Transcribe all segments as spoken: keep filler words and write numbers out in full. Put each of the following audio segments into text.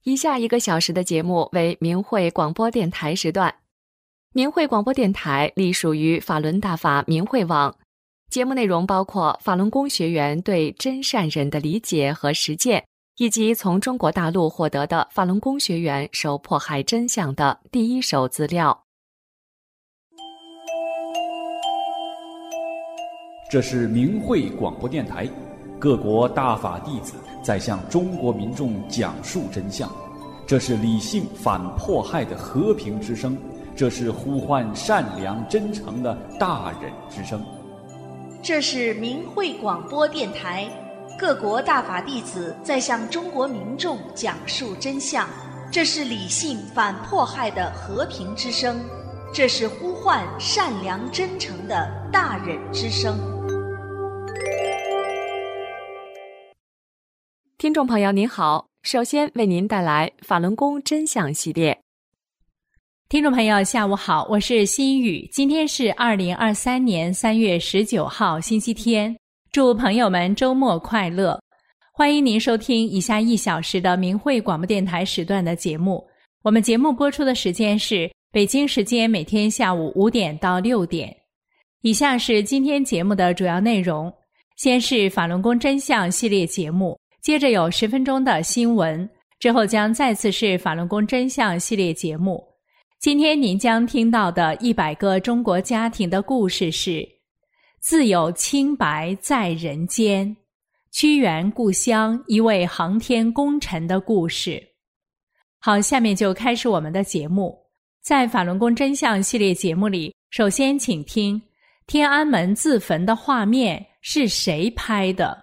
以下一个小时的节目为明慧广播电台时段。明慧广播电台隶属于法轮大法明慧网，节目内容包括法轮功学员对真善忍的理解和实践，以及从中国大陆获得的法轮功学员受迫害真相的第一手资料。 这是明慧广播电台，各国大法弟子在向中国民众讲述真相。这是理性反迫害的和平之声，这是呼唤善良真诚的大忍之声。 这是明慧广播电台，各国大法弟子在向中国民众讲述真相。这是理性反迫害的和平之声，这是呼唤善良真诚的大忍之声。 听众朋友您好，首先为您带来法轮功真相系列。 听众朋友下午好，我是心雨，今天是二零二三年三月十九号星期天，祝朋友们周末快乐。欢迎您收听以下一小时的明慧广播电台时段的节目。我们节目播出的时间是北京时间每天下午五点到六点。以下是今天节目的主要内容，先是法轮功真相系列节目，接着有十分钟的新闻，之后将再次是法轮功真相系列节目。今天您将听到的一百个中国家庭的故事是自有清白在人间，屈原故乡一位航天功臣的故事。好，下面就开始我们的节目。在法轮功真相系列节目里，首先请听天安门自焚的画面是谁拍的？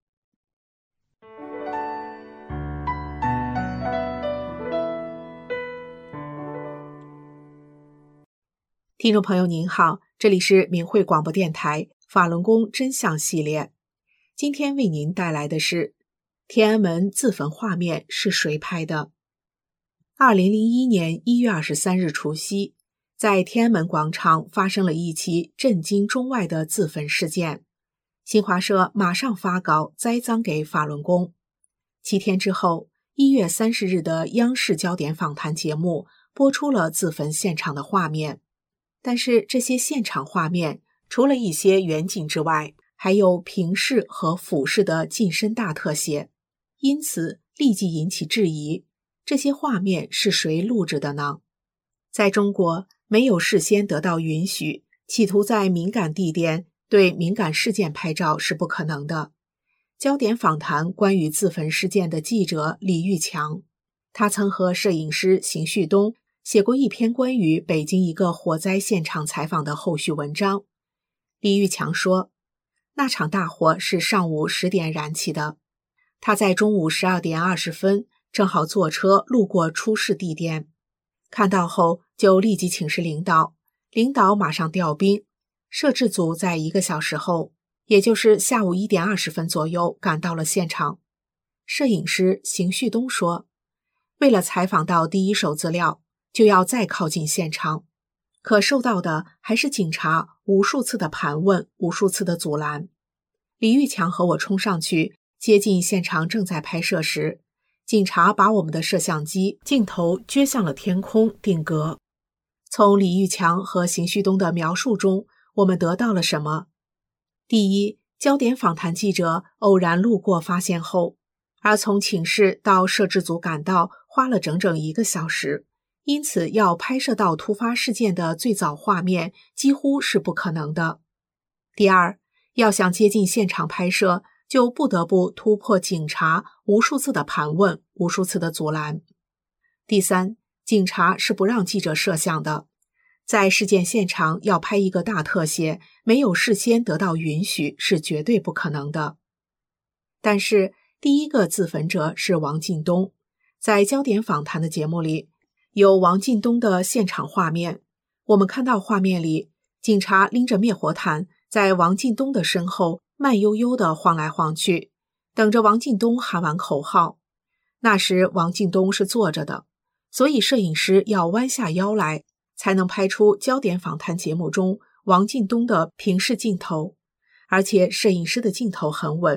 听众朋友您好，这里是明慧广播电台法轮功真相系列。今天为您带来的是天安门自焚画面是谁拍的。二零零一年一月二十三日除夕，在天安门广场发生了一起震惊中外的自焚事件。新华社马上发稿栽赃给法轮功。七天之后，一月三十日的央视焦点访谈节目播出了自焚现场的画面。但是这些现场画面除了一些远景之外，还有平视和俯视的近身大特写，因此立即引起质疑，这些画面是谁录制的呢？在中国，没有事先得到允许，企图在敏感地点对敏感事件拍照是不可能的。焦点访谈关于自焚事件的记者李玉强，他曾和摄影师邢旭东写过一篇关于北京一个火灾现场采访的后续文章。李玉强说，那场大火是上午十点燃起的，他在中午十二点二十分正好坐车路过出事地点，看到后就立即请示领导，领导马上调兵，摄制组在一个小时后，也就是下午一点二十分左右赶到了现场。摄影师邢旭东说，为了采访到第一手资料，就要再靠近现场，可受到的还是警察无数次的盘问，无数次的阻拦。李玉强和我冲上去接近现场，正在拍摄时，警察把我们的摄像机镜头撅向了天空定格。从李玉强和邢旭东的描述中，我们得到了什么？第一，焦点访谈记者偶然路过发现后，而从请示到摄制组赶到花了整整一个小时，因此要拍摄到突发事件的最早画面几乎是不可能的。第二，要想接近现场拍摄，就不得不突破警察无数次的盘问，无数次的阻拦。第三，警察是不让记者摄像的，在事件现场要拍一个大特写，没有事先得到允许是绝对不可能的。但是第一个自焚者是王进东，在焦点访谈的节目里有王进东的现场画面，我们看到画面里，警察拎着灭火毯在王进东的身后慢悠悠地晃来晃去，等着王进东喊完口号。那时王进东是坐着的，所以摄影师要弯下腰来，才能拍出焦点访谈节目中王进东的平视镜头，而且摄影师的镜头很稳，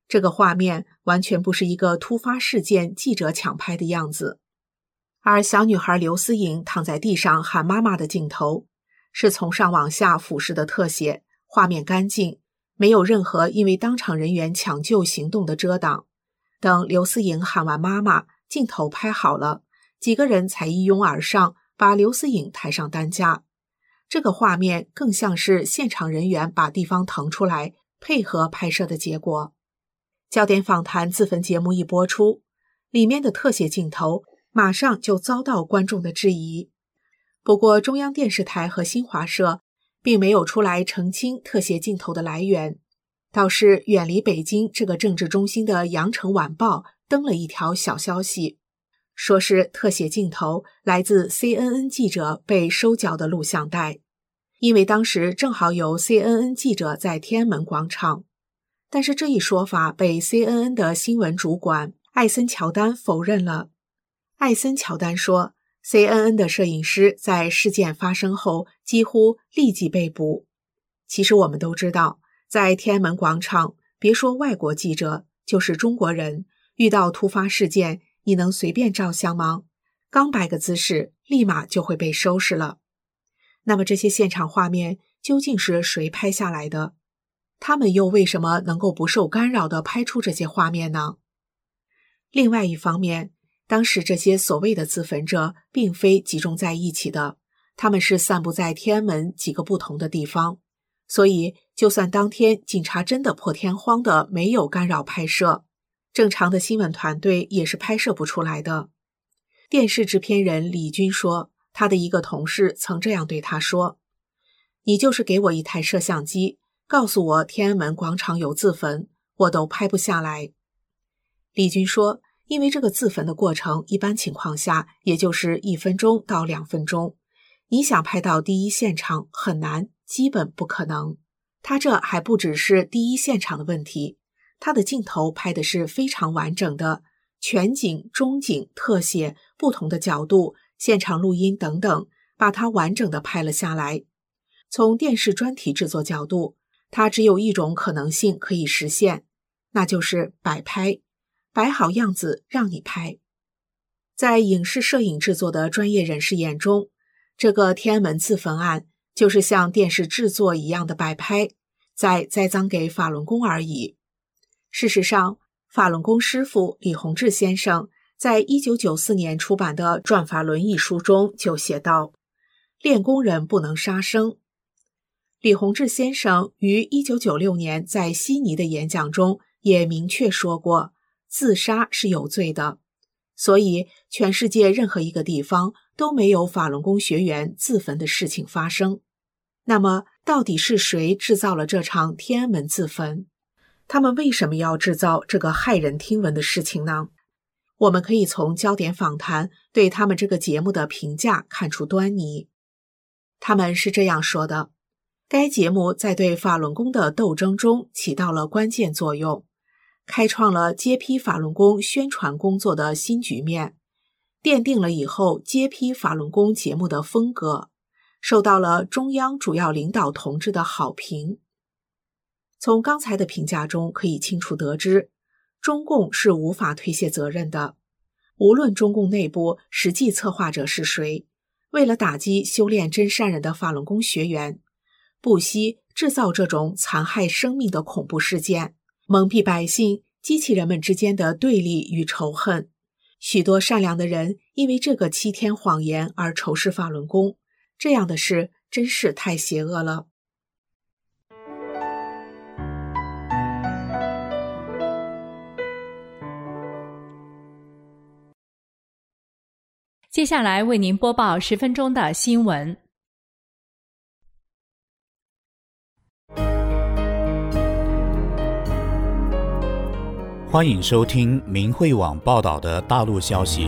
这个画面完全不是一个突发事件记者抢拍的样子。而小女孩刘思颖躺在地上喊妈妈的镜头，是从上往下俯视的特写，画面干净，没有任何因为当场人员抢救行动的遮挡。等刘思颖喊完妈妈，镜头拍好了，几个人才一拥而上，把刘思颖抬上担架。这个画面更像是现场人员把地方腾出来，配合拍摄的结果。焦点访谈自焚节目一播出，里面的特写镜头马上就遭到观众的质疑。不过中央电视台和新华社并没有出来澄清特写镜头的来源，倒是远离北京这个政治中心的羊城晚报登了一条小消息，说是特写镜头来自 C N N 记者被收缴的录像带，因为当时正好有 C N N 记者在天安门广场。但是这一说法被 C N N 的新闻主管艾森乔丹否认了。艾森乔丹说， C N N 的摄影师在事件发生后几乎立即被捕。其实我们都知道，在天安门广场，别说外国记者，就是中国人，遇到突发事件，你能随便照相吗？刚摆个姿势，立马就会被收拾了。那么这些现场画面究竟是谁拍下来的？他们又为什么能够不受干扰地拍出这些画面呢？另外一方面，当时这些所谓的自焚者并非集中在一起的，他们是散布在天安门几个不同的地方，所以就算当天警察真的破天荒的没有干扰拍摄，正常的新闻团队也是拍摄不出来的。电视制片人李军说，他的一个同事曾这样对他说，你就是给我一台摄像机，告诉我天安门广场有自焚，我都拍不下来。李军说，因为这个自焚的过程一般情况下也就是一分钟到两分钟，你想拍到第一现场很难，基本不可能。他这还不只是第一现场的问题，他的镜头拍的是非常完整的，全景、中景、特写、不同的角度、现场录音等等，把它完整的拍了下来。从电视专题制作角度，它只有一种可能性可以实现，那就是摆拍，摆好样子让你拍。在影视摄影制作的专业人士眼中，这个天安门自焚案就是像电视制作一样的摆拍，在栽赃给法轮功而已。事实上，法轮功师父李洪志先生在一九九四年出版的《转法轮》一书中就写道，练功人不能杀生。李洪志先生于一九九六年在悉尼的演讲中也明确说过，自杀是有罪的，所以全世界任何一个地方都没有法轮功学员自焚的事情发生。那么到底是谁制造了这场天安门自焚？他们为什么要制造这个骇人听闻的事情呢？我们可以从焦点访谈对他们这个节目的评价看出端倪。他们是这样说的，该节目在对法轮功的斗争中起到了关键作用，开创了揭批法轮功宣传工作的新局面，奠定了以后揭批法轮功节目的风格，受到了中央主要领导同志的好评。从刚才的评价中可以清楚得知，中共是无法推卸责任的。无论中共内部实际策划者是谁，为了打击修炼真善人的法轮功学员，不惜制造这种残害生命的恐怖事件，蒙蔽百姓，激起人们之间的对立与仇恨。许多善良的人因为这个欺天谎言而仇视法轮功，这样的事真是太邪恶了。 接下来为您播报十分钟的新闻。 欢迎收听明慧网报道的大陆消息。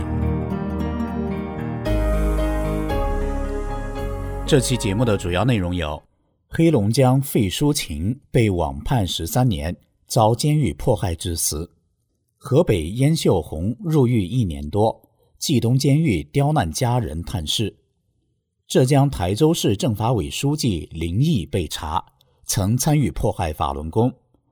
这期节目的主要内容有：黑龙江费淑琴被网判十三年，遭监狱迫害致死；河北燕秀红入狱一年多，冀东监狱刁难家人探视；浙江台州市政法委书记林毅被查，曾参与迫害法轮功；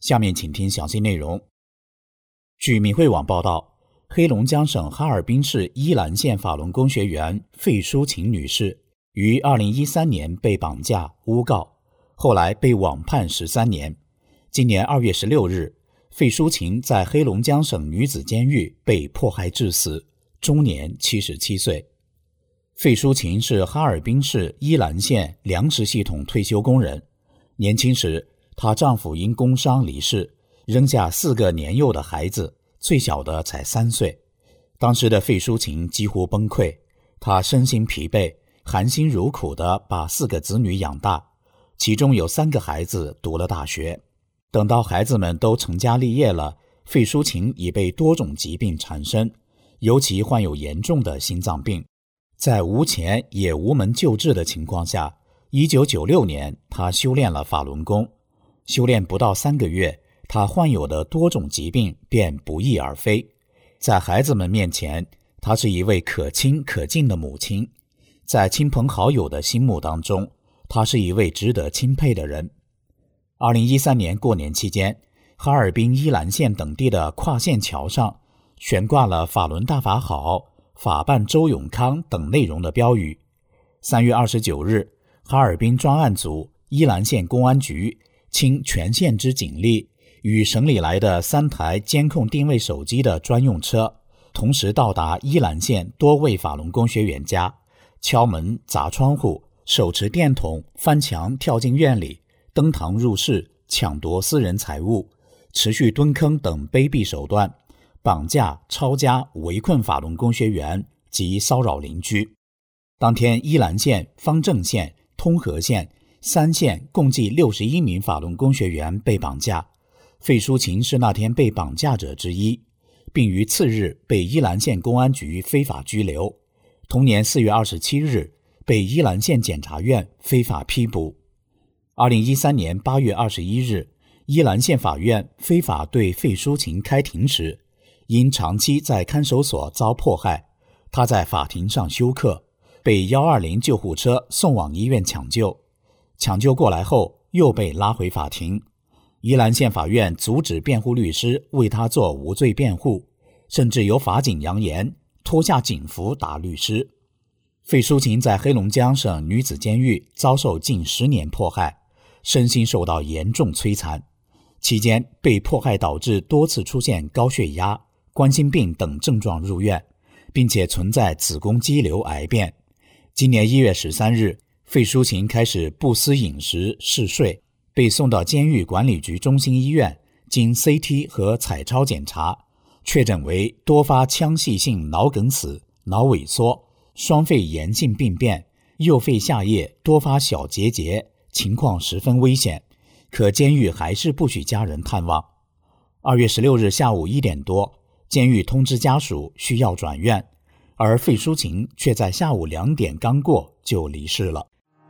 下面请听详细内容。据明慧网报道，黑龙江省哈尔滨市依兰县法轮功学员费淑琴女士于二零一三年被绑架诬告，后来被网判十三年。今年二月十六日，费淑琴在黑龙江省女子监狱被迫害致死，终年七十七岁。费淑琴是哈尔滨市依兰县粮食系统退休工人，年轻时她丈夫因工伤离世，扔下四个年幼的孩子，最小的才三岁。当时的费淑琴几乎崩溃，她身心疲惫，含辛茹苦地把四个子女养大，其中有三个孩子读了大学。等到孩子们都成家立业了，费淑琴已被多种疾病缠身，尤其患有严重的心脏病。在无钱也无门救治的情况下，一九九六年她修炼了法轮功。修炼不到三个月，她患有的多种疾病便不翼而飞。在孩子们面前，她是一位可亲可敬的母亲；在亲朋好友的心目当中，她是一位值得钦佩的人。二零一三年过年期间，哈尔滨依兰县等地的跨县桥上悬挂了法轮大法好、法办周永康等内容的标语。三月二十九日，哈尔滨专案组、依兰县公安局倾全县之警力，与省里来的三台监控定位手机的专用车，同时到达依兰县多位法轮功学员家，敲门砸窗户，手持电筒翻墙跳进院里，登堂入室，抢夺私人财物，持续蹲坑等卑鄙手段，绑架、抄家、围困法轮功学员及骚扰邻居。当天，依兰县、方正县、通河县三县共计六十一名法轮功学员被绑架，费淑琴是那天被绑架者之一，并于次日被依兰县公安局非法拘留。同年四月二十七日，被依兰县检察院非法批捕。二零一三年八月二十一日，依兰县法院非法对费淑琴开庭时，因长期在看守所遭迫害，他在法庭上休克，被一二零救护车送往医院抢救。抢救过来后又被拉回法庭，依兰县法院阻止辩护律师为他做无罪辩护，甚至有法警扬言脱下警服打律师。费淑琴在黑龙江省女子监狱遭受近十年迫害，身心受到严重摧残，期间被迫害导致多次出现高血压、冠心病等症状入院，并且存在子宫肌瘤癌变。今年一月十三日，费淑琴开始不思饮食、嗜睡，被送到监狱管理局中心医院，经 C T 和彩超检查，确诊为多发腔隙性脑梗死、脑萎缩、双肺炎性病变、右肺下叶多发小结节，情况十分危险，可监狱还是不许家人探望。二月十六日下午一点多，监狱通知家属需要转院，而费淑琴却在下午两点刚过就离世了。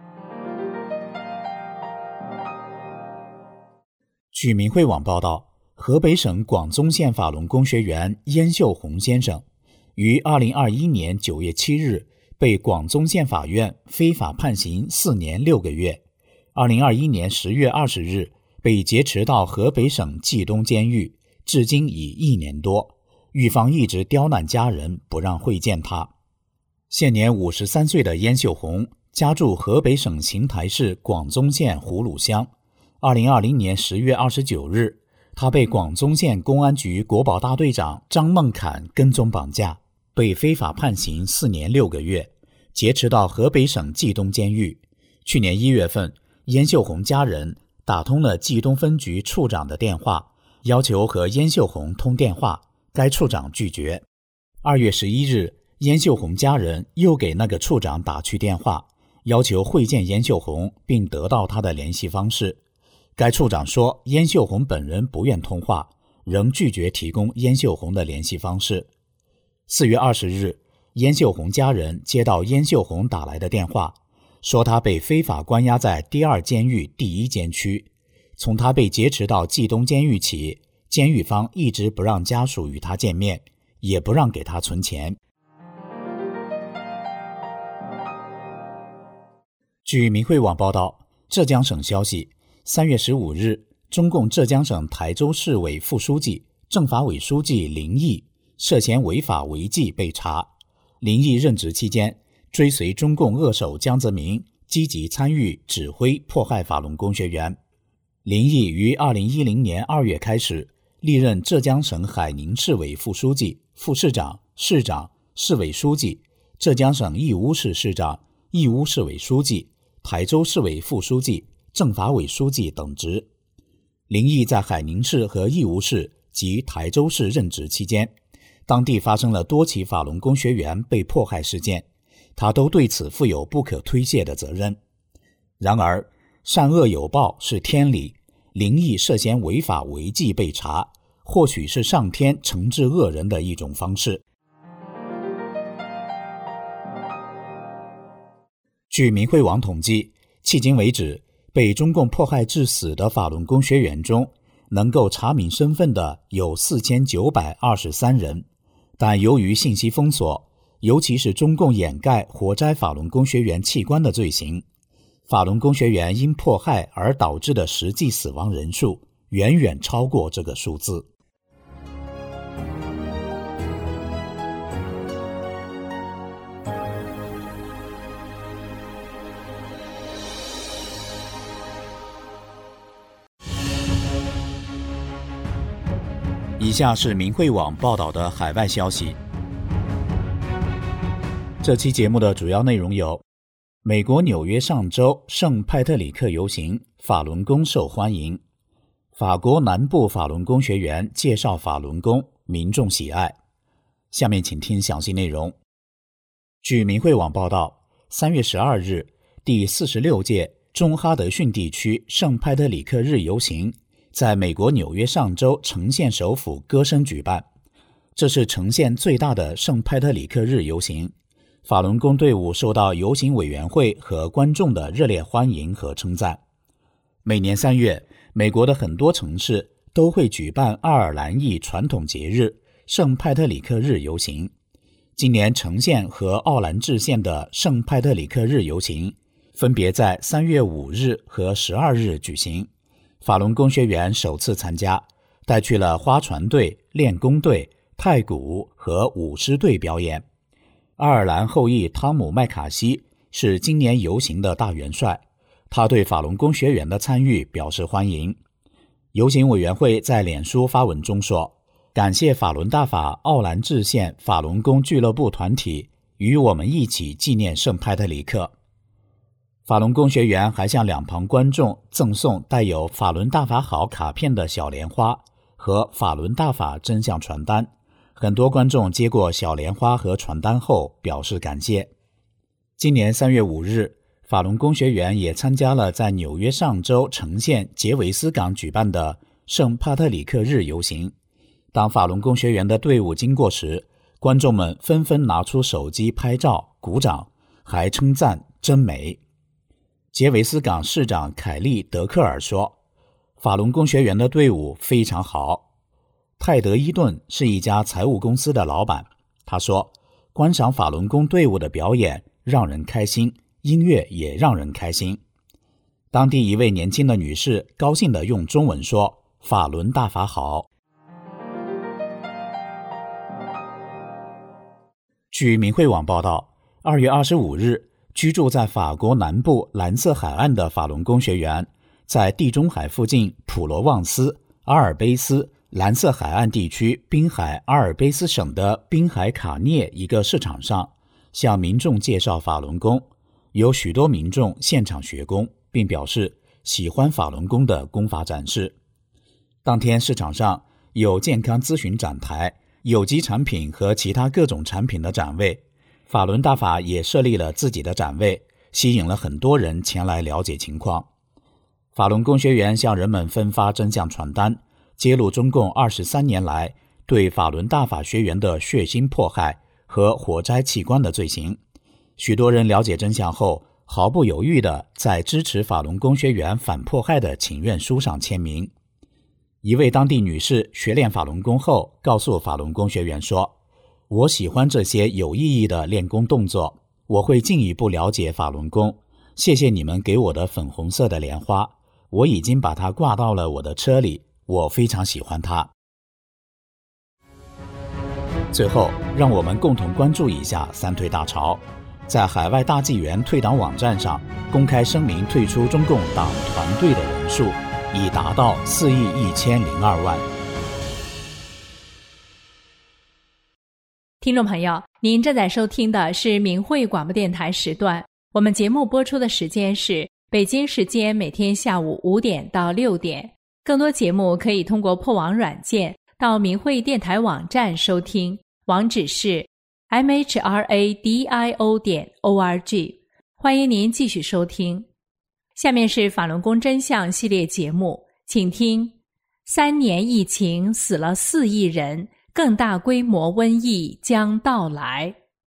据明慧网报道，河北省广宗县法轮功学员燕秀红先生于二零二一年九月七日被广宗县法院非法判刑四年六个月，二零二一年十月二十日被劫持到河北省冀东监狱，至今已一年多，狱方一直刁难家人，不让会见他。现年五十三岁的燕秀红家住河北省邢台市广宗县葫芦乡。二零二零年十月二十九日，他被广宗县公安局国保大队长张梦侃跟踪绑架，被非法判刑四年六个月，劫持到河北省冀东监狱。去年一月份，燕秀红家人打通了冀东分局处长的电话，要求和燕秀红通电话，该处长拒绝。二月十一日，燕秀红家人又给那个处长打去电话，要求会见燕秀红，并得到他的联系方式。该处长说燕秀红本人不愿通话，仍拒绝提供燕秀红的联系方式。四月二十日，燕秀红家人接到燕秀红打来的电话，说他被非法关押在第二监狱第一监区。从他被劫持到冀东监狱起，监狱方一直不让家属与他见面，也不让给他存钱。据明慧网报道，浙江省消息，三月十五日， 中共浙江省台州市委副书记、政法委书记林毅涉嫌违法违纪被查。林毅任职期间，追随中共恶手江泽民，积极参与指挥迫害法轮功学员。林毅于二零一零年二月开始历任浙江省海宁市委副书记、副市长、市长、市委书记，浙江省义乌市市长、义乌市委书记、台州市委副书记、政法委书记等职。林毅在海宁市和义乌市及台州市任职期间，当地发生了多起法轮功学员被迫害事件，他都对此负有不可推卸的责任。然而，善恶有报是天理，林毅涉嫌违法违纪被查，或许是上天惩治恶人的一种方式。据明慧网统计，迄今为止，被中共迫害致死的法轮功学员中，能够查明身份的有四千九百二十三人，但由于信息封锁，尤其是中共掩盖活摘法轮功学员器官的罪行，法轮功学员因迫害而导致的实际死亡人数远远超过这个数字。以下是明慧网报道的海外消息。这期节目的主要内容有：美国纽约上周圣派特里克游行，法轮功受欢迎；法国南部法轮功学员介绍法轮功，民众喜爱。下面请听详细内容。据明慧网报道，三月十二日，第四十六届中哈德逊地区圣派特里克日游行在美国纽约上州城县首府歌声举办，这是城县最大的圣派特里克日游行。法轮功队伍受到游行委员会和观众的热烈欢迎和称赞。每年三月，美国的很多城市都会举办爱尔兰裔传统节日圣派特里克日游行。今年城县和奥兰治县的圣派特里克日游行分别在三月五日和十二日举行。法轮功学员首次参加，带去了花船队、练功队、太鼓和舞狮队表演。爱尔兰后裔汤姆·麦卡锡是今年游行的大元帅，他对法轮功学员的参与表示欢迎。游行委员会在脸书发文中说，感谢法轮大法奥兰治县法轮功俱乐部团体与我们一起纪念圣派特里克。法轮功学员还向两旁观众赠送带有法轮大法好卡片的小莲花和法轮大法真相传单，很多观众接过小莲花和传单后表示感谢。今年三月五日，法轮功学员也参加了在纽约上州城县杰维斯港举办的圣帕特里克日游行。当法轮功学员的队伍经过时，观众们纷纷拿出手机拍照、鼓掌，还称赞真美。杰维斯港市长凯利·德克尔说，法轮功学员的队伍非常好。泰德伊顿是一家财务公司的老板，他说，观赏法轮功队伍的表演让人开心，音乐也让人开心。当地一位年轻的女士高兴地用中文说，法轮大法好。据明慧网报道，二月二十五日，居住在法国南部蓝色海岸的法轮功学员在地中海附近普罗旺斯、阿尔卑斯、蓝色海岸地区滨海阿尔卑斯省的滨海卡涅一个市场上向民众介绍法轮功，有许多民众现场学功，并表示喜欢法轮功的功法展示。当天市场上有健康咨询展台、有机产品和其他各种产品的展位，法轮大法也设立了自己的展位，吸引了很多人前来了解情况。法轮功学员向人们分发真相传单，揭露中共二十三年来对法轮大法学员的血腥迫害和活摘器官的罪行。许多人了解真相后，毫不犹豫地在支持法轮功学员反迫害的请愿书上签名。一位当地女士学练法轮功后告诉法轮功学员说，我喜欢这些有意义的练功动作，我会进一步了解法轮功，谢谢你们给我的粉红色的莲花， 我已经把它挂到了我的车里，我非常喜欢它。最后，让我们共同关注一下三退大潮。在海外大纪元退党网站上公开声明退出中共党团队的人数已达到四亿一千零二万。 听众朋友，您正在收听的是明慧广播电台时段，我们节目播出的时间是北京时间每天下午五点到六点。更多节目可以通过破网软件到明慧电台网站收听，网址是 m h r a d i o 点 o r g。 欢迎您继续收听。下面是法轮功真相系列节目，请听三年疫情死了四亿人，更大规模瘟疫将到来。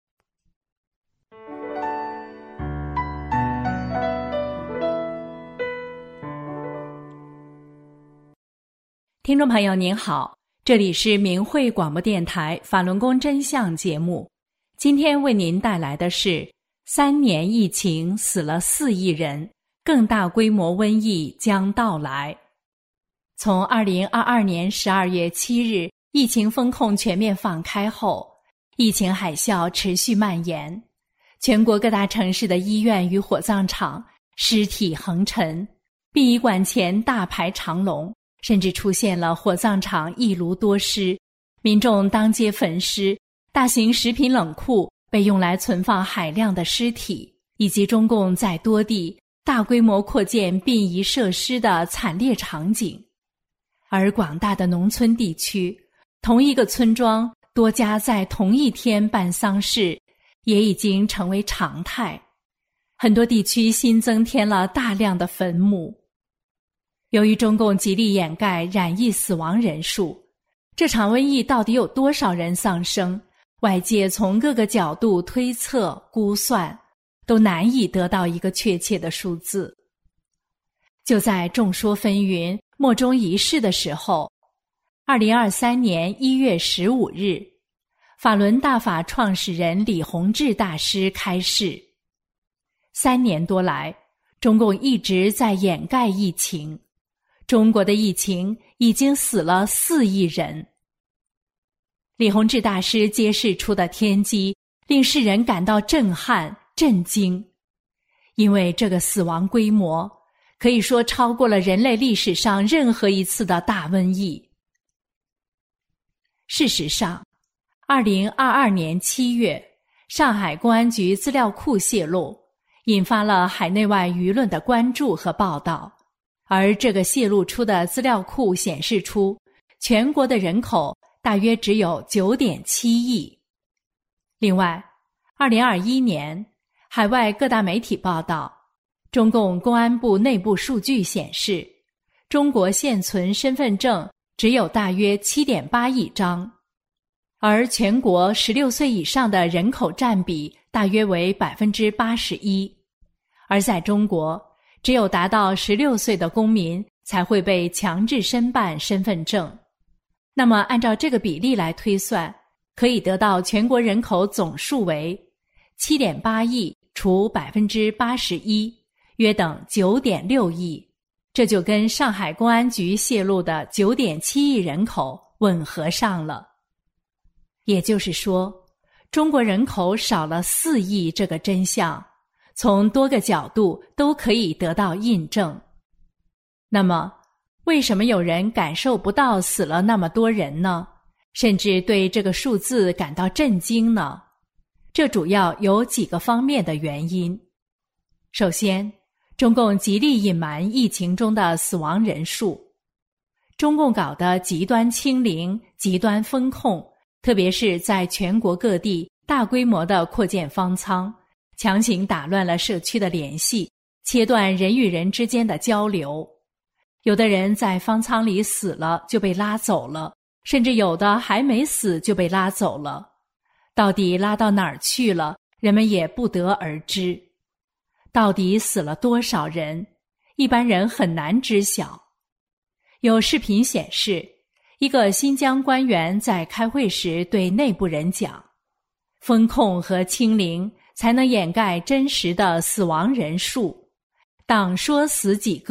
听众朋友您好，这里是明慧广播电台法轮功真相节目，今天为您带来的是三年疫情死了四亿人，更大规模瘟疫将到来。从二零二二年十二月七日疫情封控全面放开后，疫情海啸持续蔓延，全国各大城市的医院与火葬场尸体横陈，殡仪馆前大排长龙，甚至出现了火葬场一炉多尸，民众当街焚尸，大型食品冷库被用来存放海量的尸体，以及中共在多地大规模扩建殡仪设施的惨烈场景。而广大的农村地区，同一个村庄多家在同一天办丧事也已经成为常态，很多地区新增添了大量的坟墓。由于中共极力掩盖染疫死亡人数，这场瘟疫到底有多少人丧生，外界从各个角度推测估算，都难以得到一个确切的数字。就在众说纷纭莫衷一是的时候，二零二三年一月十五日，法轮大法创始人李洪志大师开示，三年多来，中共一直在掩盖疫情，中国的疫情已经死了四亿人。李洪志大师揭示出的天机令世人感到震撼震惊，因为这个死亡规模可以说超过了人类历史上任何一次的大瘟疫。事实上，二零二二年七月，上海公安局资料库泄露，引发了海内外舆论的关注和报道。而这个泄露出的资料库显示出，全国的人口大约只有 九点七亿。另外，二零二一年，海外各大媒体报道，中共公安部内部数据显示，中国现存身份证只有大约 七点八亿张，而全国十六岁以上的人口占比大约为 百分之八十一， 而在中国，只有达到十六岁的公民才会被强制申办身份证。那么按照这个比例来推算，可以得到全国人口总数为 七点八亿除 百分之八十一， 约等 九点六亿。这就跟上海公安局泄露的 九点七亿人口吻合上了。也就是说，中国人口少了四亿这个真相，从多个角度都可以得到印证。那么，为什么有人感受不到死了那么多人呢？甚至对这个数字感到震惊呢？这主要有几个方面的原因。首先，中共极力隐瞒疫情中的死亡人数。中共搞的极端清零、极端封控，特别是在全国各地大规模的扩建方舱，强行打乱了社区的联系，切断人与人之间的交流。有的人在方舱里死了就被拉走了，甚至有的还没死就被拉走了。到底拉到哪儿去了，人们也不得而知。到底死了多少人，一般人很难知晓。有视频显示，一个新疆官员在开会时对内部人讲，封控和清零才能掩盖真实的死亡人数，党说死几个，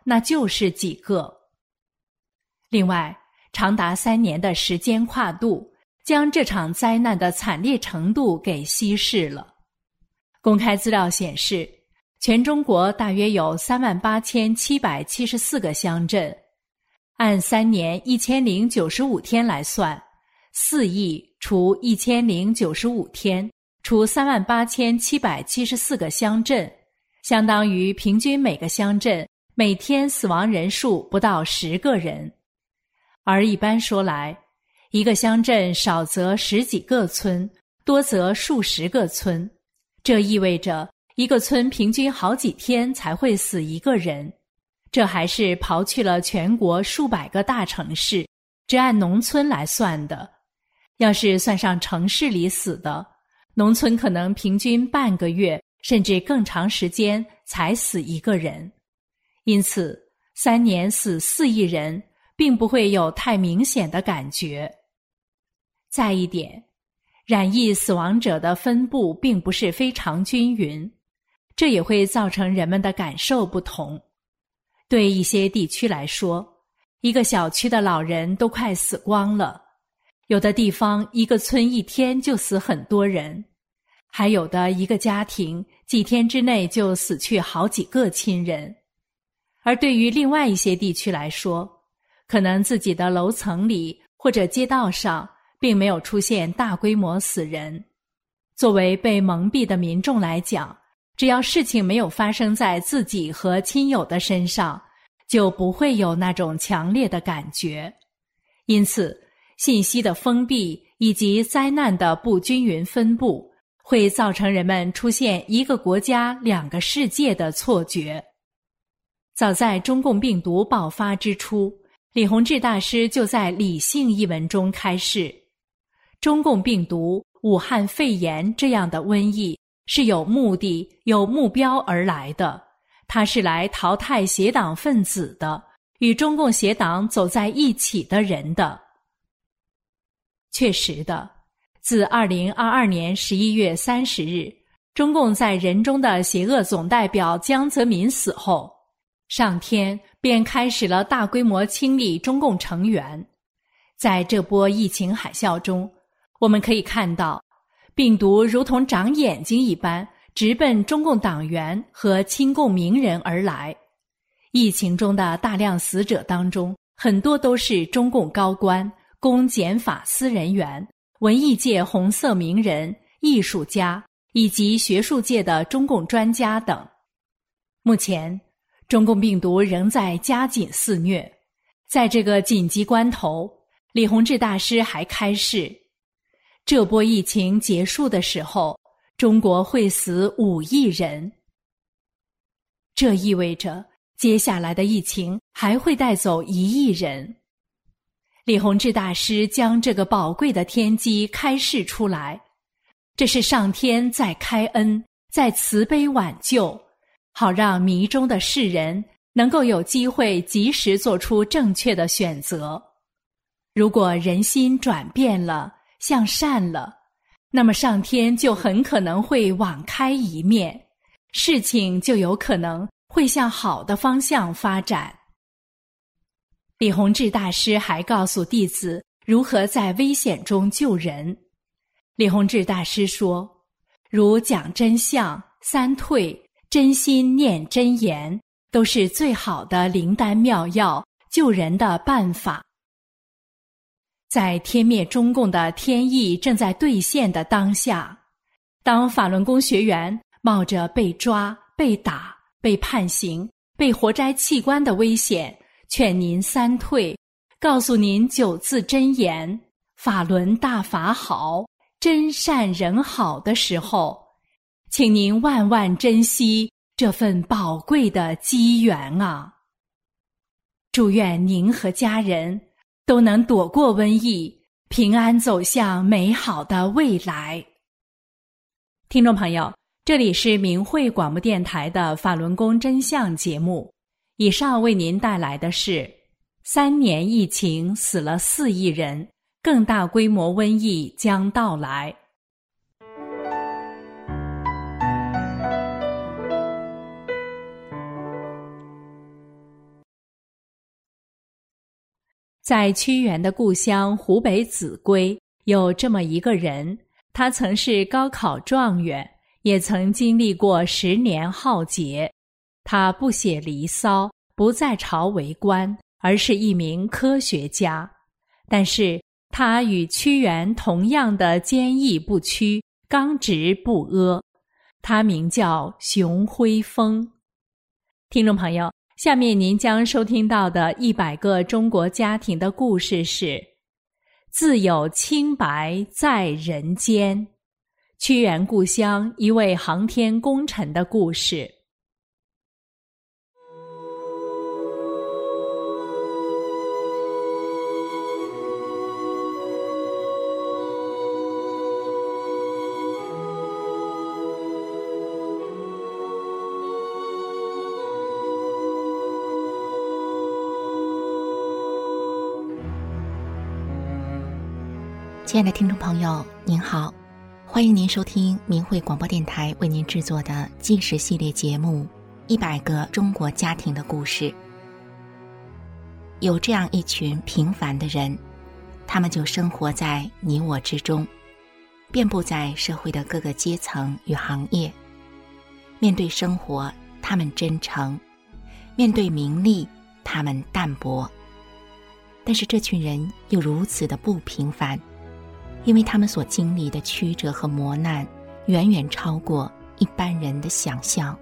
那就是几个。另外，长达三年的时间跨度，将这场灾难的惨烈程度给稀释了。公开资料显示，全中国大约有三万八千七百七十四个乡镇，按三年一千零九十五天来算，四亿除一千零九十五天除三万八千七百七十四个乡镇，相当于平均每个乡镇每天死亡人数不到十个人。而一般说来，一个乡镇少则十几个村，多则数十个村，这意味着一个村平均好几天才会死一个人。这还是刨去了全国数百个大城市，只按农村来算的。要是算上城市里死的，农村可能平均半个月甚至更长时间才死一个人。因此，三年死四亿人并不会有太明显的感觉。再一点，染疫死亡者的分布并不是非常均匀，这也会造成人们的感受不同。对一些地区来说，一个小区的老人都快死光了，有的地方一个村一天就死很多人，还有的一个家庭几天之内就死去好几个亲人。而对于另外一些地区来说，可能自己的楼层里或者街道上并没有出现大规模死人。作为被蒙蔽的民众来讲，只要事情没有发生在自己和亲友的身上，就不会有那种强烈的感觉。因此，信息的封闭以及灾难的不均匀分布，会造成人们出现一个国家两个世界的错觉。早在中共病毒爆发之初，李洪志大师就在《理性》一文中开示，中共病毒、武汉肺炎这样的瘟疫是有目的、有目标而来的，它是来淘汰邪党分子的，与中共邪党走在一起的人的。确实的，自二零二二年十一月三十日，中共在人中的邪恶总代表江泽民死后，上天便开始了大规模清理中共成员。在这波疫情海啸中，我们可以看到，病毒如同长眼睛一般，直奔中共党员和亲共名人而来。疫情中的大量死者当中，很多都是中共高官、公检法司人员、文艺界红色名人、艺术家以及学术界的中共专家等。目前，中共病毒仍在加紧肆虐。在这个紧急关头，李洪志大师还开示，这波疫情结束的时候，中国会死五亿人。这意味着接下来的疫情还会带走一亿人。李洪志大师将这个宝贵的天机开示出来，这是上天在开恩，在慈悲挽救，好让迷中的世人能够有机会及时做出正确的选择。如果人心转变了，向善了，那么上天就很可能会网开一面，事情就有可能会向好的方向发展。李洪志大师还告诉弟子如何在危险中救人。李洪志大师说，如讲真相、三退、真心念真言，都是最好的灵丹妙药，救人的办法。在天灭中共的天意正在兑现的当下，当法轮功学员冒着被抓、被打、被判刑、被活摘器官的危险，劝您三退，告诉您九字真言，法轮大法好，真善人好的时候，请您万万珍惜这份宝贵的机缘啊！祝愿您和家人都能躲过瘟疫，平安走向美好的未来。听众朋友，这里是明慧广播电台的法轮功真相节目，以上为您带来的是三年疫情死了四亿人，更大规模瘟疫将到来。 在屈原的故乡湖北秭归，有这么一个人，他曾是高考状元，也曾经历过十年浩劫。他不写《离骚》，不在朝为官，而是一名科学家。但是他与屈原同样的坚毅不屈，刚直不阿。他名叫熊辉峰。听众朋友，下面您将收听到的一百个中国家庭的故事是自有清白在人间，屈原故乡一位航天功臣的故事。 亲爱的听众朋友，您好，欢迎您收听明慧广播电台为您制作的纪实系列节目《一百个中国家庭的故事》。有这样一群平凡的人，他们就生活在你我之中，遍布在社会的各个阶层与行业。面对生活，他们真诚；面对名利，他们淡泊。但是这群人又如此的不平凡，因为他们所经历的曲折和磨难远远超过一般人的想象。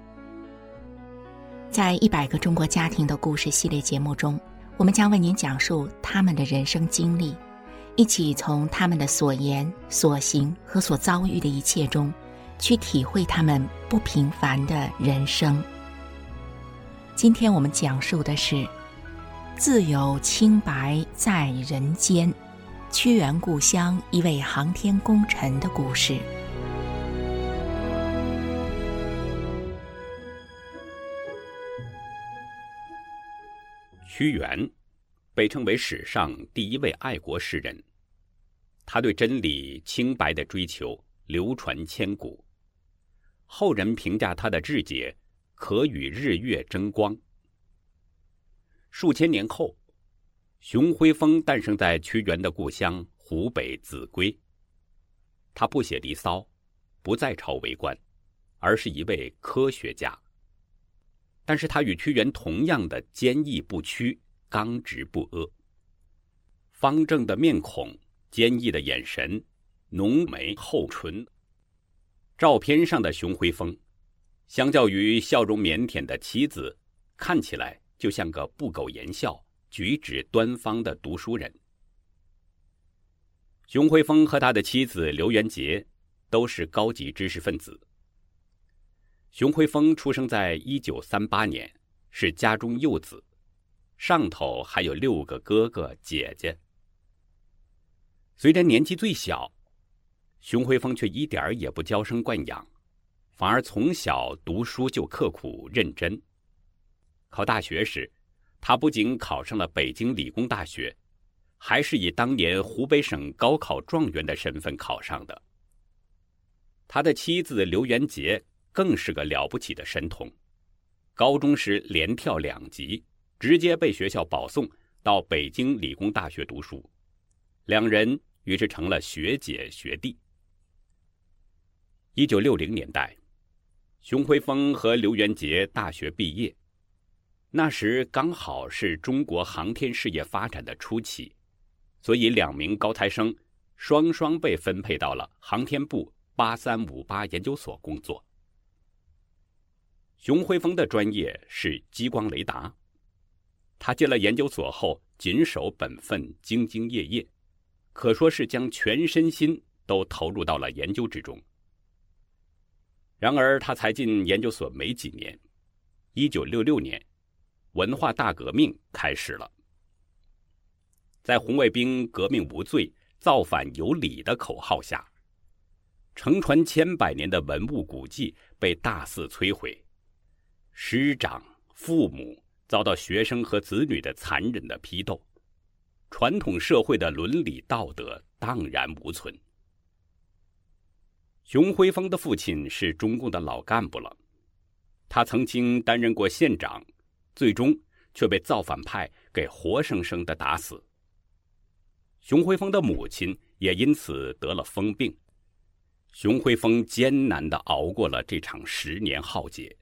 在一百个中国家庭的故事系列节目中，我们将为您讲述他们的人生经历，一起从他们的所言所行和所遭遇的一切中去体会他们不平凡的人生。今天我们讲述的是自有清白在人间，屈原故乡一位航天功臣的故事。 屈原被称为史上第一位爱国诗人，他对真理清白的追求流传千古，后人评价他的志节可与日月争光。数千年后，熊辉峰诞生在屈原的故乡湖北秭归。他不写《离骚》，不在朝为官，而是一位科学家。但是他与屈原同样的坚毅不屈，刚直不阿。方正的面孔，坚毅的眼神，浓眉厚唇。照片上的熊辉峰，相较于笑容腼腆的妻子，看起来就像个不苟言笑、举止端方的读书人。熊辉峰和他的妻子刘元杰都是高级知识分子。熊辉峰出生在一九三八年，是家中幼子，上头还有六个哥哥姐姐。虽然年纪最小，熊辉峰却一点也不娇生惯养，反而从小读书就刻苦认真。考大学时，他不仅考上了北京理工大学，还是以当年湖北省高考状元的身份考上的。他的妻子刘元杰更是个了不起的神童，高中时连跳两级，直接被学校保送到北京理工大学读书，两人于是成了学姐学弟。一九六零年代，熊辉峰和刘元杰大学毕业，那时刚好是中国航天事业发展的初期，所以两名高材生双双被分配到了航天部八三五八研究所工作。熊辉峰的专业是激光雷达，他进了研究所后谨守本分，兢兢业业，可说是将全身心都投入到了研究之中。然而他才进研究所没几年，一九六六年文化大革命开始了。在红卫兵革命无罪，造反有理的口号下，承传千百年的文物古迹被大肆摧毁，师长、父母遭到学生和子女的残忍的批斗，传统社会的伦理道德荡然无存。熊辉峰的父亲是中共的老干部了，他曾经担任过县长，最终却被造反派给活生生地打死。熊辉峰的母亲也因此得了疯病。熊辉峰艰难地熬过了这场十年浩劫。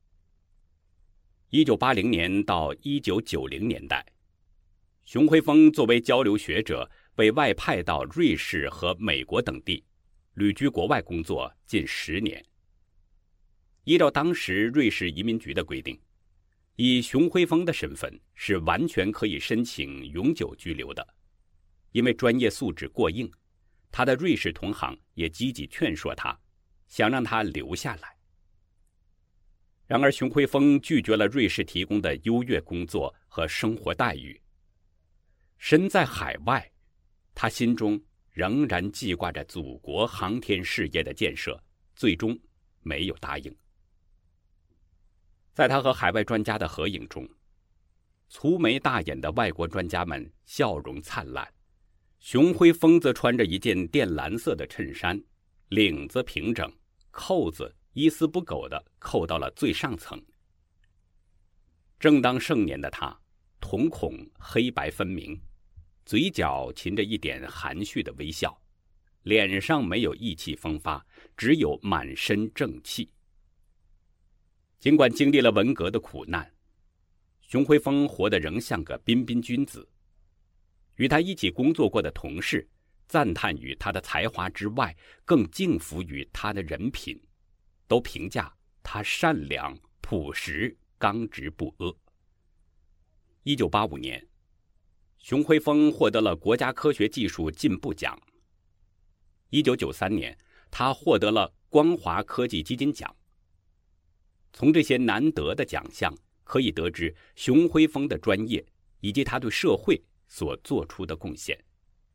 一九八零年到一九九零年代，熊辉峰作为交流学者被外派到瑞士和美国等地，旅居国外工作近十年。依照当时瑞士移民局的规定，以熊辉峰的身份是完全可以申请永久居留的。因为专业素质过硬，他的瑞士同行也积极劝说他，想让他留下来。然而熊辉峰拒绝了瑞士提供的优越工作和生活待遇。身在海外，他心中仍然记挂着祖国航天事业的建设，最终没有答应。在他和海外专家的合影中，粗眉大眼的外国专家们笑容灿烂，熊辉峰则穿着一件靛蓝色的衬衫，领子平整，扣子一丝不苟地扣到了最上层。正当盛年的他，瞳孔黑白分明，嘴角噙着一点含蓄的微笑，脸上没有意气风发，只有满身正气。尽管经历了文革的苦难，熊辉峰活得仍像个彬彬君子。与他一起工作过的同事赞叹于他的才华之外，更敬服于他的人品，都评价他善良、朴实、刚直不阿。一九八五年，熊辉峰获得了国家科学技术进步奖。一九九三年，他获得了光华科技基金奖。从这些难得的奖项可以得知熊辉峰的专业以及他对社会所做出的贡献。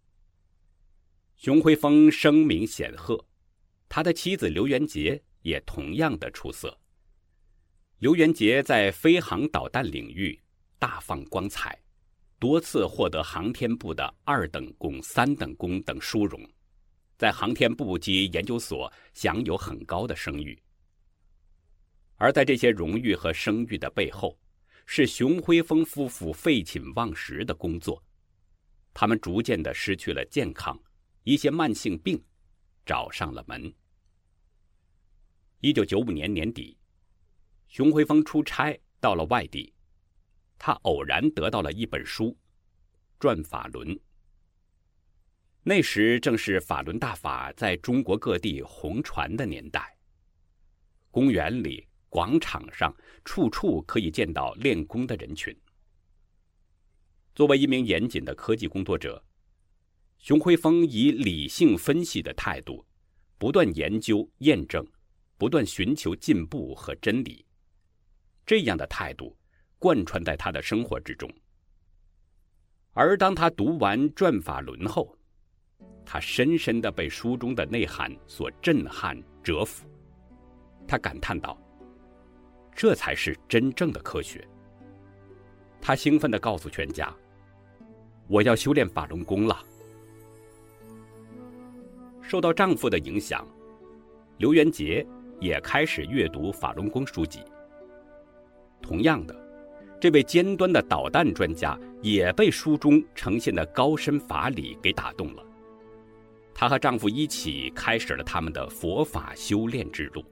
熊辉峰声名显赫，他的妻子刘元杰也同样的出色。刘元杰在飞航导弹领域大放光彩，多次获得航天部的二等功、三等功等殊荣，在航天部及研究所享有很高的声誉。而在这些荣誉和声誉的背后，是熊辉峰夫妇废寝忘食的工作。他们逐渐地失去了健康，一些慢性病找上了门。一九九五年年底，熊辉峰出差到了外地，他偶然得到了一本书《转法轮》。那时正是法轮大法在中国各地红传的年代，公园里、广场上处处可以见到练功的人群。作为一名严谨的科技工作者，熊辉峰以理性分析的态度，不断研究验证，不断寻求进步和真理。这样的态度贯穿在他的生活之中。而当他读完《转法轮》后，他深深地被书中的内涵所震撼折服。他感叹道：这才是真正的科学。他兴奋地告诉全家：我要修炼法轮功了。受到丈夫的影响，刘元杰也开始阅读法轮功书籍。同样的，这位尖端的导弹专家也被书中呈现的高深法理给打动了。她和丈夫一起开始了他们的佛法修炼之路。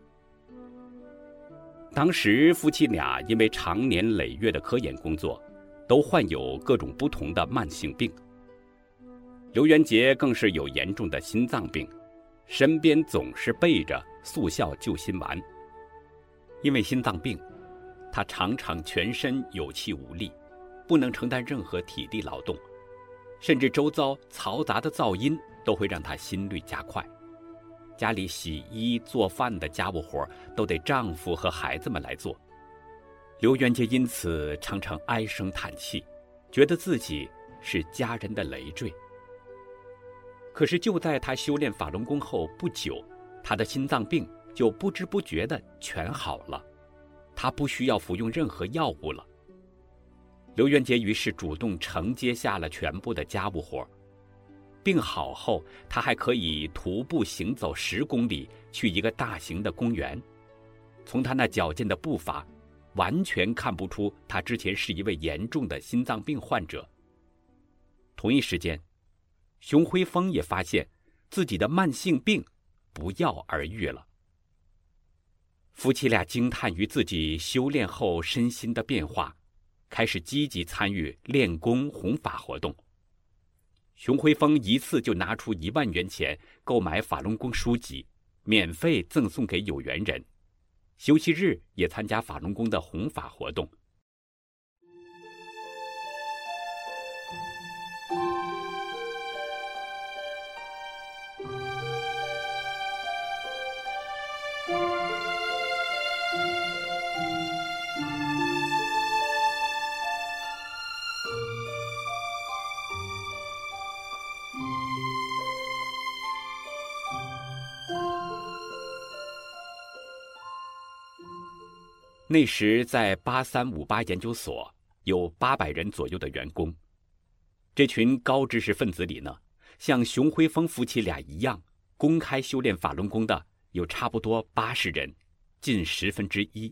当时夫妻俩因为长年累月的科研工作，都患有各种不同的慢性病。刘元杰更是有严重的心脏病，身边总是备着速效救心丸。因为心脏病，他常常全身有气无力，不能承担任何体力劳动，甚至周遭嘈杂的噪音都会让他心率加快。家里洗衣做饭的家务活都得丈夫和孩子们来做。刘元杰因此常常唉声叹气，觉得自己是家人的累赘。可是就在他修炼法轮功后不久，他的心脏病就不知不觉地全好了，他不需要服用任何药物了。刘元杰于是主动承接下了全部的家务活。病好后，他还可以徒步行走十公里去一个大型的公园。从他那矫健的步伐， 完全看不出他之前是一位严重的心脏病患者。同一时间，熊辉峰也发现自己的慢性病不药而愈了。夫妻俩惊叹于自己修炼后身心的变化，开始积极参与练功弘法活动。熊辉峰一次就拿出一万元钱购买法轮功书籍，免费赠送给有缘人。休息日也参加法轮功的弘法活动。那时在八三五八研究所有八百人左右的员工，这群高知识分子里呢，像熊辉峰夫妻俩一样公开修炼法轮功的有差不多八十人，近十分之一。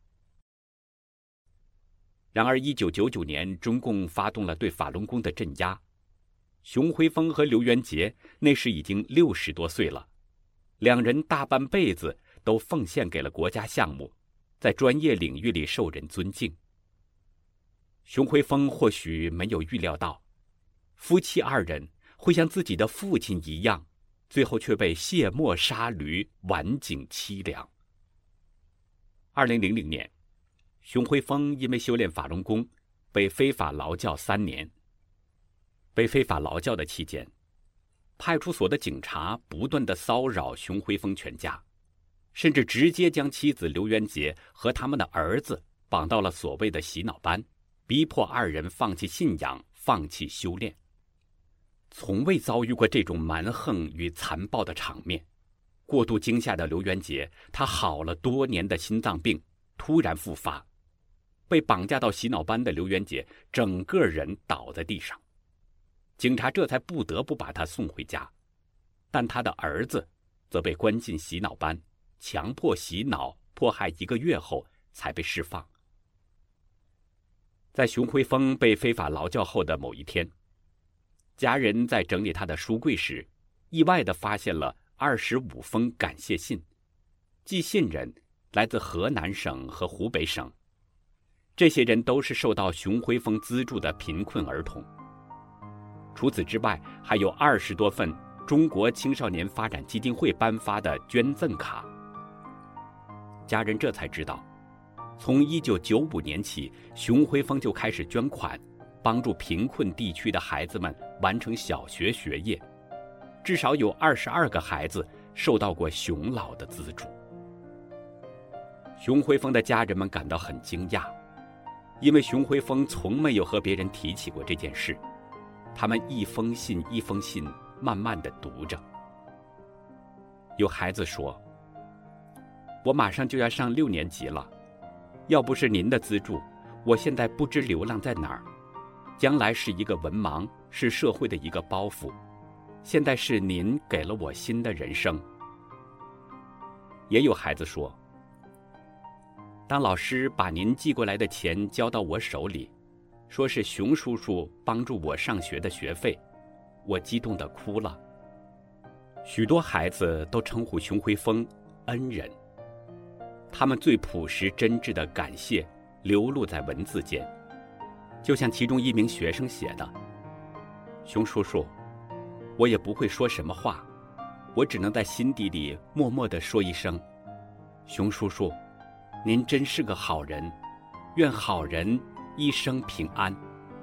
然而一九九九年中共发动了对法轮功的镇压，熊辉峰和刘元杰那时已经六十多岁了，两人大半辈子都奉献给了国家项目，在专业领域里受人尊敬。熊辉峰或许没有预料到，夫妻二人会像自己的父亲一样，最后却被卸磨杀驴，晚景凄凉。二零零零年，熊辉峰因为修炼法轮功，被非法劳教三年。被非法劳教的期间，派出所的警察不断地骚扰熊辉峰全家，甚至直接将妻子刘元杰和他们的儿子绑到了所谓的洗脑班，逼迫二人放弃信仰，放弃修炼。从未遭遇过这种蛮横与残暴的场面，过度惊吓的刘元杰，他好了多年的心脏病突然复发，被绑架到洗脑班的刘元杰整个人倒在地上，警察这才不得不把他送回家，但他的儿子则被关进洗脑班，强迫洗脑迫害一个月后才被释放。在熊辉峰被非法劳教后的某一天，家人在整理他的书柜时，意外地发现了二十五封感谢信，寄信人来自河南省和湖北省，这些人都是受到熊辉峰资助的贫困儿童。除此之外，还有二十多份中国青少年发展基金会颁发的捐赠卡。家人这才知道，从一九九五年起，熊辉峰就开始捐款，帮助贫困地区的孩子们完成小学学业，至少有二十二个孩子受到过熊老的资助。熊辉峰的家人们感到很惊讶，因为熊辉峰从没有和别人提起过这件事。他们一封信一封信慢慢地读着。有孩子说，我马上就要上六年级了，要不是您的资助，我现在不知流浪在哪儿，将来是一个文盲，是社会的一个包袱，现在是您给了我新的人生。也有孩子说，当老师把您寄过来的钱交到我手里，说是熊叔叔帮助我上学的学费，我激动地哭了。许多孩子都称呼熊辉峰恩人，他们最朴实真挚的感谢流露在文字间，就像其中一名学生写的，熊叔叔，我也不会说什么话，我只能在心底里默默地说一声，熊叔叔，您真是个好人，愿好人一生平安。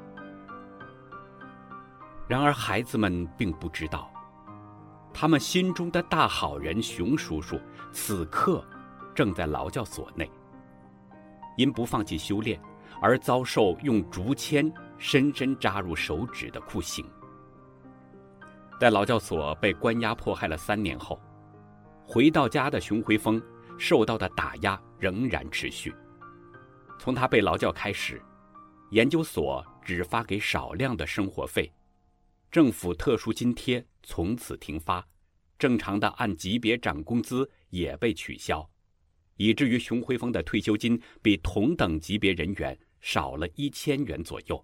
然而孩子们并不知道，他们心中的大好人熊叔叔此刻正在劳教所内，因不放弃修炼而遭受用竹签深深扎入手指的酷刑。在劳教所被关押迫害了三年后，回到家的熊辉峰受到的打压仍然持续。从他被劳教开始，研究所只发给少量的生活费，政府特殊津贴从此停发，正常的按级别涨工资也被取消， 以至于熊辉峰的退休金比同等级别人员少了一千元左右。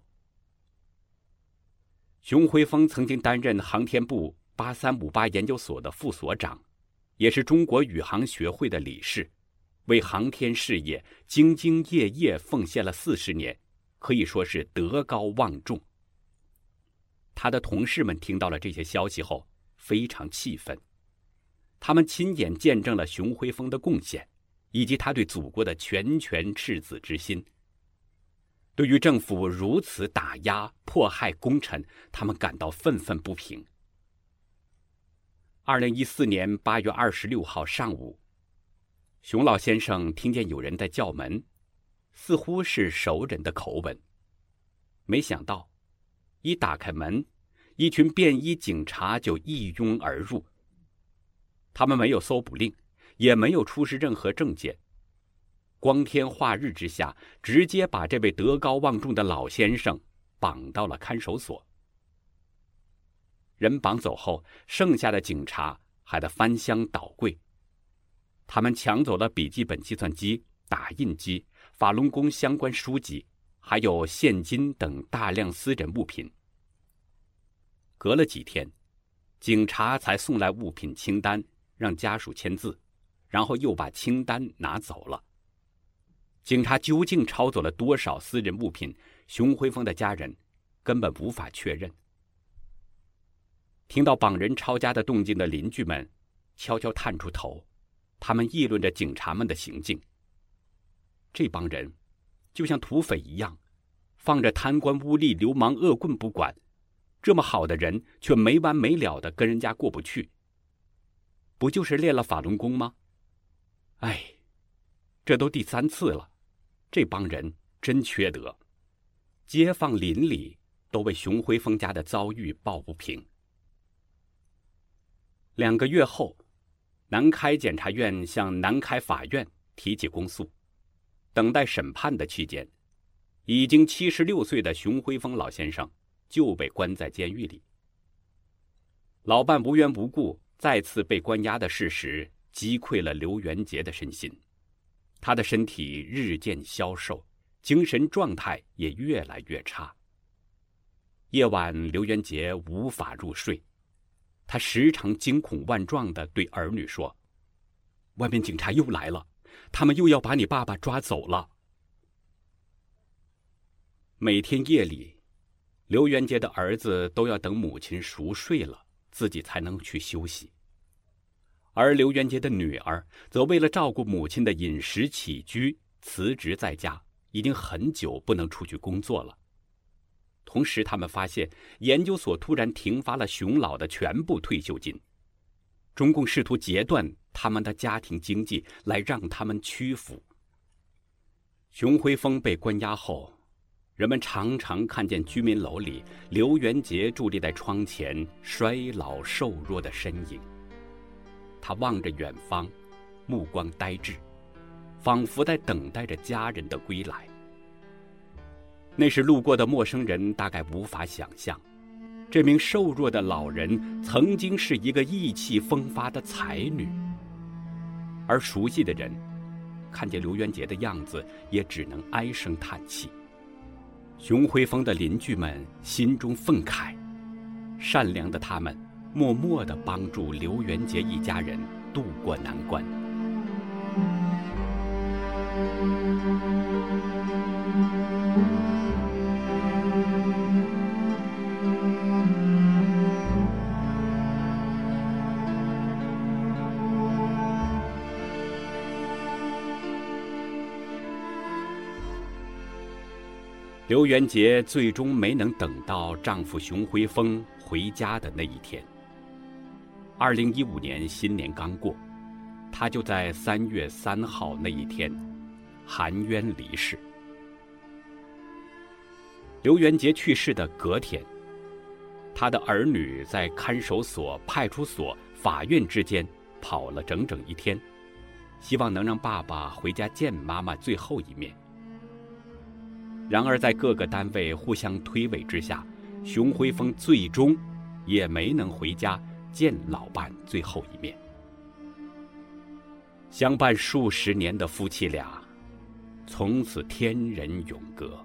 熊辉峰曾经担任航天部八三五八研究所的副所长，也是中国宇航学会的理事，为航天事业兢兢业业奉献了四十年，可以说是德高望重。他的同事们听到了这些消息后非常气愤，他们亲眼见证了熊辉峰的贡献，以及他对祖国的拳拳赤子之心。对于政府如此打压迫害功臣，他们感到愤愤不平。二零一四年八月二十六号上午，熊老先生听见有人在叫门，似乎是熟人的口吻。没想到一打开门，一群便衣警察就一拥而入。他们没有搜捕令，也没有出示任何证件，光天化日之下，直接把这位德高望重的老先生绑到了看守所。人绑走后，剩下的警察还得翻箱倒柜，他们抢走了笔记本计算机、打印机、法轮功相关书籍，还有现金等大量私人物品。隔了几天，警察才送来物品清单，让家属签字，然后又把清单拿走了。警察究竟抄走了多少私人物品，熊辉峰的家人根本无法确认。听到绑人抄家的动静的邻居们悄悄探出头，他们议论着警察们的行径。这帮人就像土匪一样，放着贪官污吏、流氓恶棍不管，这么好的人却没完没了的跟人家过不去。不就是练了法轮功吗？哎，这都第三次了，这帮人真缺德。街坊邻里都为熊辉峰家的遭遇抱不平。两个月后，南开检察院向南开法院提起公诉。等待审判的期间，已经七十六岁的熊辉峰老先生就被关在监狱里。老伴无缘无故再次被关押的事实击溃了刘元杰的身心，他的身体日渐消瘦，精神状态也越来越差。夜晚，刘元杰无法入睡，他时常惊恐万状地对儿女说：“外面警察又来了，他们又要把你爸爸抓走了。”每天夜里，刘元杰的儿子都要等母亲熟睡了，自己才能去休息。而刘元杰的女儿则为了照顾母亲的饮食起居，辞职在家，已经很久不能出去工作了。同时，他们发现研究所突然停发了熊老的全部退休金，中共试图截断他们的家庭经济，来让他们屈服。熊辉峰被关押后，人们常常看见居民楼里刘元杰伫立在窗前衰老瘦弱的身影。他望着远方，目光呆滞，仿佛在等待着家人的归来。那时路过的陌生人大概无法想象，这名瘦弱的老人曾经是一个意气风发的才女。而熟悉的人看见刘元杰的样子，也只能唉声叹气。熊辉峰的邻居们心中愤慨，善良的他们默默地帮助刘元杰一家人渡过难关。刘元杰最终没能等到丈夫熊辉峰回家的那一天。二零一五年新年刚过，她就在三月三号那一天含冤离世。刘元杰去世的隔天，他的儿女在看守所、派出所、法院之间跑了整整一天，希望能让爸爸回家见妈妈最后一面。然而在各个单位互相推诿之下，熊辉峰最终也没能回家见老伴最后一面。 相伴数十年的夫妻俩，从此天人永隔。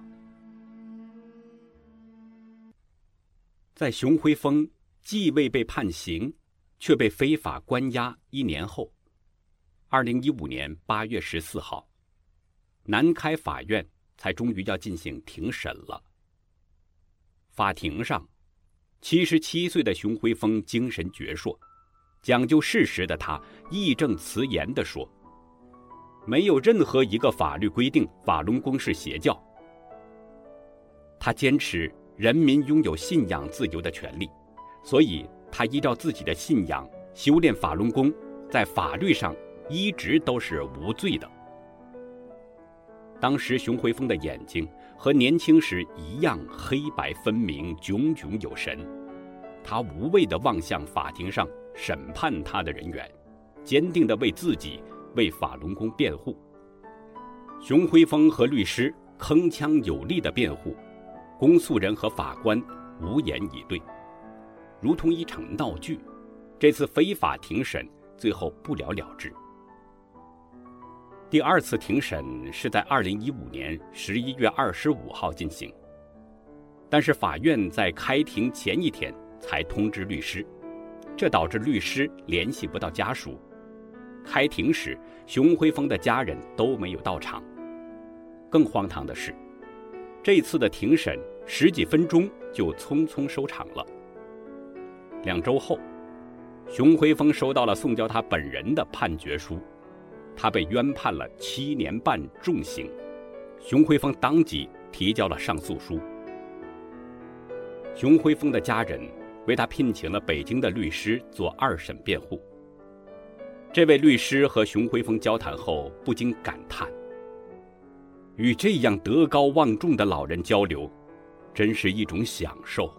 在熊辉峰既未被判刑，却被非法关押一年后，二零一五年八月十四号，南开法院才终于要进行庭审了。法庭上，七十七岁的熊辉峰精神矍铄，讲究事实的他义正辞严地说，没有任何一个法律规定法轮功是邪教。他坚持人民拥有信仰自由的权利，所以他依照自己的信仰修炼法轮功，在法律上一直都是无罪的。当时熊辉峰的眼睛和年轻时一样黑白分明，炯炯有神。他无畏地望向法庭上审判他的人员，坚定地为自己、为法轮功辩护。熊辉峰和律师铿锵有力的辩护，公诉人和法官无言以对，如同一场闹剧。这次非法庭审最后不了了之。第二次庭审是在二零一五年十一月二十五号进行，但是法院在开庭前一天才通知律师，这导致律师联系不到家属。开庭时，熊辉峰的家人都没有到场。更荒唐的是，这次的庭审十几分钟就匆匆收场了。两周后，熊辉峰收到了送交他本人的判决书，他被冤判了七年半重刑。熊辉峰当即提交了上诉书。熊辉峰的家人为他聘请了北京的律师做二审辩护。这位律师和熊辉峰交谈后不禁感叹，与这样德高望重的老人交流，真是一种享受。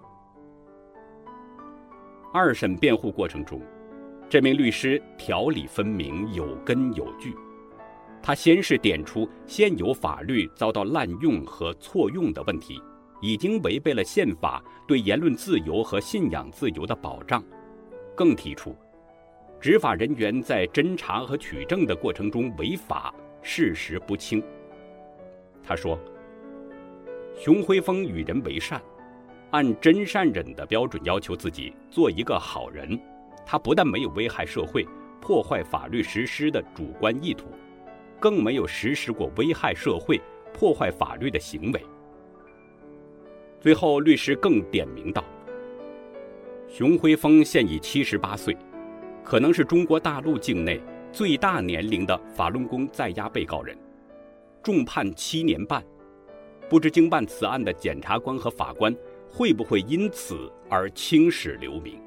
二审辩护过程中，这名律师条理分明，有根有据。他先是点出现有法律遭到滥用和错用的问题，已经违背了宪法对言论自由和信仰自由的保障，更提出执法人员在侦查和取证的过程中违法，事实不清。他说，熊辉峰与人为善，按真善忍的标准要求自己做一个好人，他不但没有危害社会、破坏法律实施的主观意图，更没有实施过危害社会、破坏法律的行为。最后，律师更点明道，熊辉峰现已七十八岁，可能是中国大陆境内最大年龄的法轮功在押被告人，重判七年半。不知经办此案的检察官和法官会不会因此而青史留名？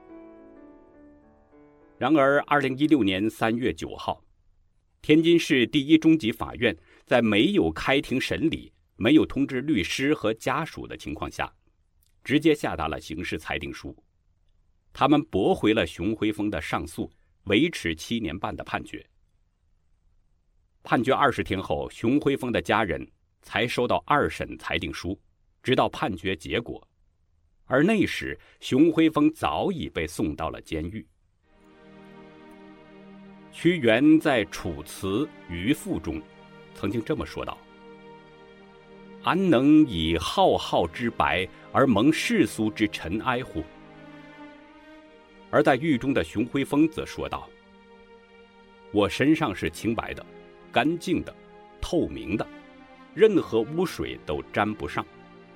然而二零一六年三月九号，天津市第一中级法院在没有开庭审理、没有通知律师和家属的情况下，直接下达了刑事裁定书。他们驳回了熊辉峰的上诉，维持七年半的判决。判决二十天后，熊辉峰的家人才收到二审裁定书，直到判决结果。而那时，熊辉峰早已被送到了监狱。屈原在《楚辞·渔父》中曾经这么说道：“安能以浩浩之白而蒙世俗之尘埃乎？”而在狱中的熊辉峰则说道：“我身上是清白的、干净的、透明的，任何污水都沾不上。”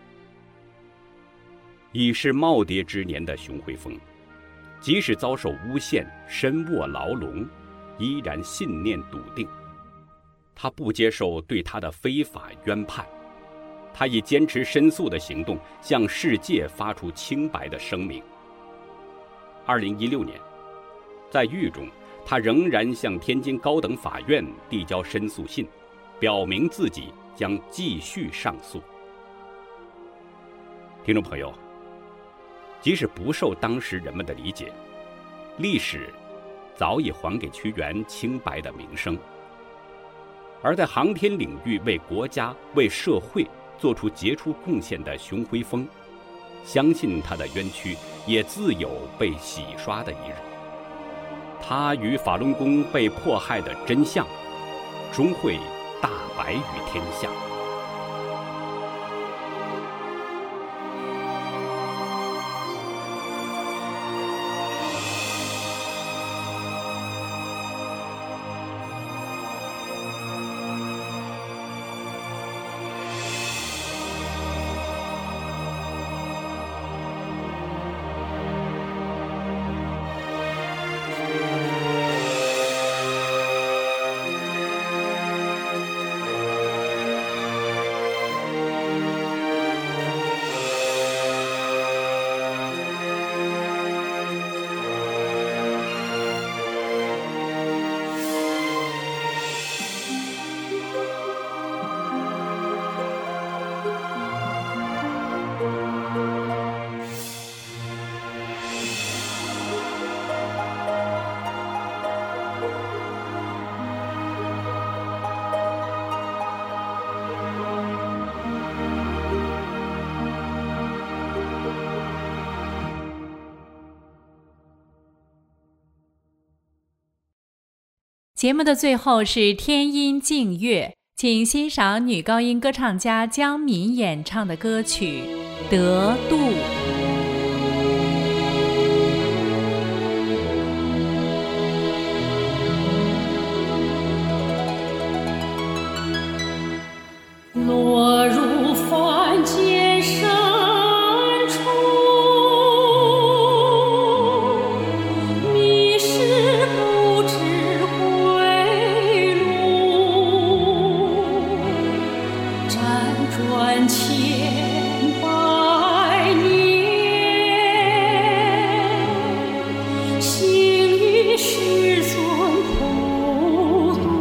已是耄耋之年的熊辉峰，即使遭受诬陷、身卧牢笼，依然信念笃定。他不接受对他的非法冤判，他以坚持申诉的行动向世界发出清白的声明。二零一六年，在狱中，他仍然向天津高等法院递交申诉信，表明自己将继续上诉。听众朋友，即使不受当时人们的理解，历史早已还给屈原清白的名声。而在航天领域为国家、为社会做出杰出贡献的熊辉峰，相信他的冤屈也自有被洗刷的一日。 他与法轮功被迫害的真相，终会大白于天下。 节目的最后是天音静乐，请欣赏女高音歌唱家江敏演唱的歌曲《得度》。 落入凡间深处，迷失不知归路，辗转千百年，行于世尊普度。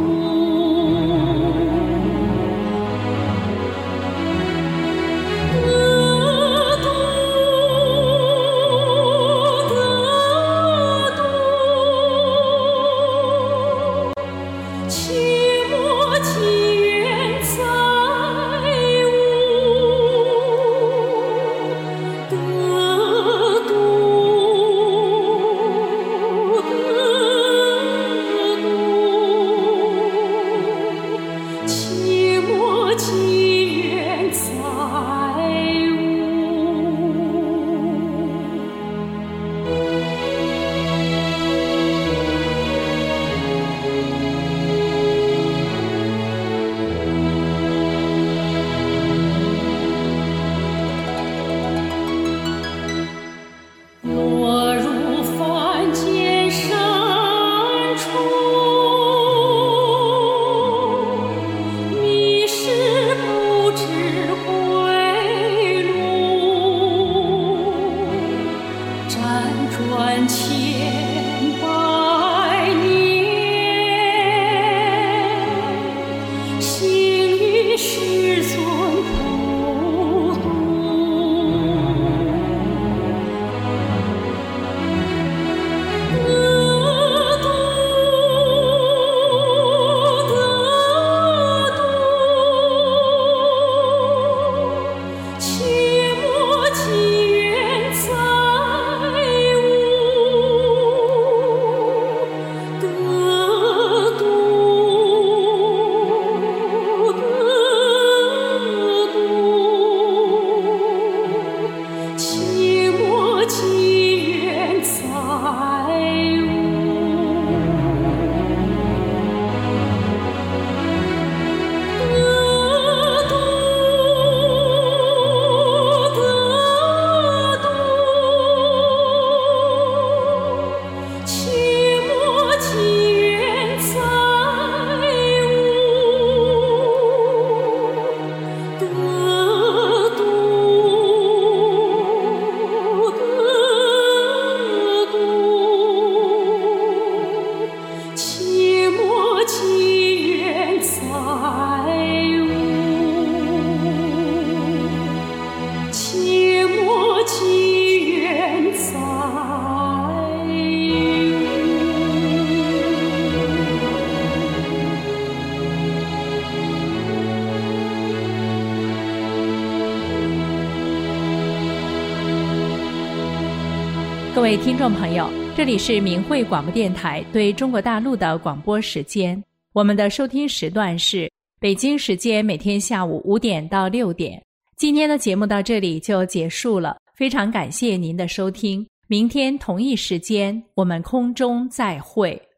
各位听众朋友， 这里是明慧广播电台对中国大陆的广播时间，我们的收听时段是北京时间每天下午五点到六点。今天的节目到这里就结束了，非常感谢您的收听，明天同一时间我们空中再会。